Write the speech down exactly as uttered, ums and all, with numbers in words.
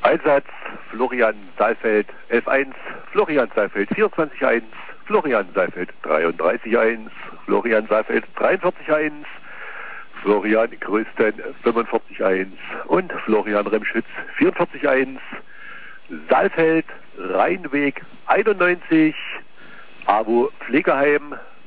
Einsatz Florian Saalfeld elf eins, Florian Saalfeld vierundzwanzig eins, Florian Saalfeld dreiunddreißig eins, Florian Saalfeld dreiundvierzig eins, Florian Größten fünfundvierzig eins und Florian Remschütz vierundvierzig eins, Saalfeld Rheinweg einundneunzig, AWO Pflegeheim